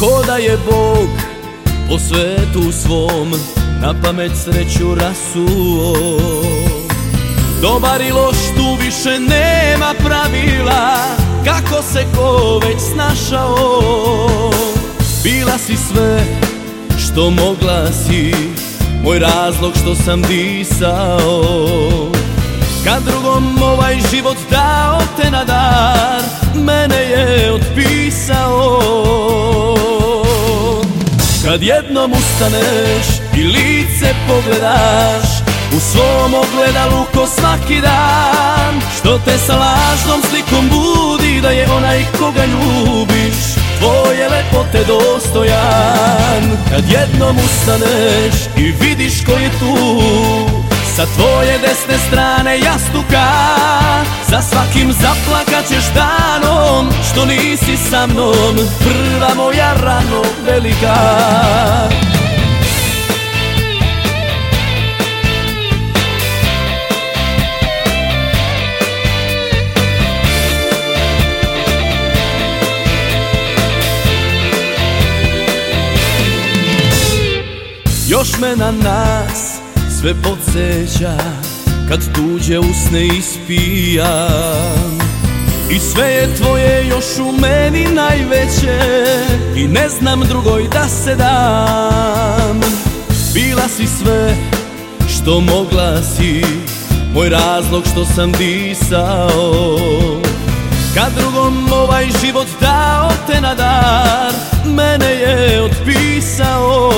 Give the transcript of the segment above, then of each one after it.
ko da je Bog po svetu svom na pamet sreću rasuo. Dobar i loš tu više nema pravila, kako se ko već snašao. Bila si sve što mogla si, moj razlog što sam disao. Kad drugom ovaj život dao te na dar, mene je otpisao. Kad jednom ustaneš i lice pogledaš u svom ogledalu ko svaki dan, što te sa lažnom slikom budi da je onaj koga ljubiš tvoje lepote dostojan. Kad jednom ustaneš i vidiš ko je tu sa tvoje desne strane jastuka, za svakim zaplakat ćeš danom što nisi sa mnom, prva moja rano velika. Još me na nas sve podsjeća kad tuđe usne ispijam, i sve je tvoje još u meni najveće i ne znam drugoj da se dam. Bila si sve što mogla si, moj razlog što sam disao. Kad drugom ovaj život dao te na dar, mene je otpisao.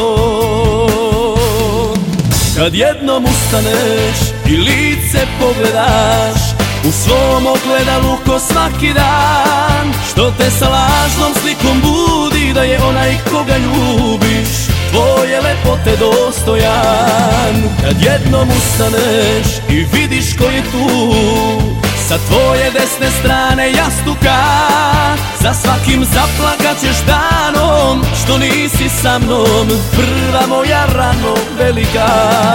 Kad jednom ustaneš i lice pogledaš u svom ogledalu ko svaki dan, što te sa lažnom slikom budi da je onaj koga ljubiš tvoje lepote dostojan. Kad jednom ustaneš i vidiš ko je tu sa tvoje desne strane jastuka, za svakim zaplakat ćeš danom što nisi sa mnom, prva moja rano velika.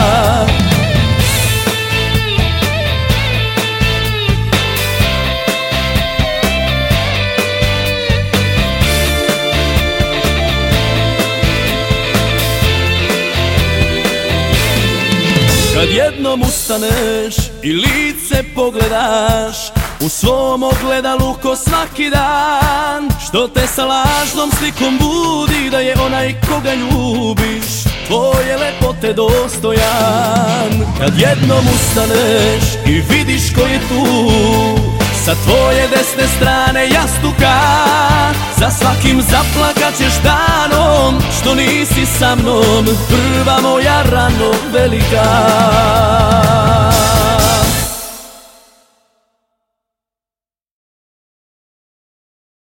Kad jednom ustaneš i lice pogledaš u svom ogledalu ko svaki dan, što te sa lažnom slikom budi da je onaj koga ljubiš tvoje lepote dostojan. Kad jednom ustaneš i vidiš ko je tu sa tvoje desne strane jastuka, za svakim zaplakat ćeš danom što nisi sa mnom, prva moja rano velika.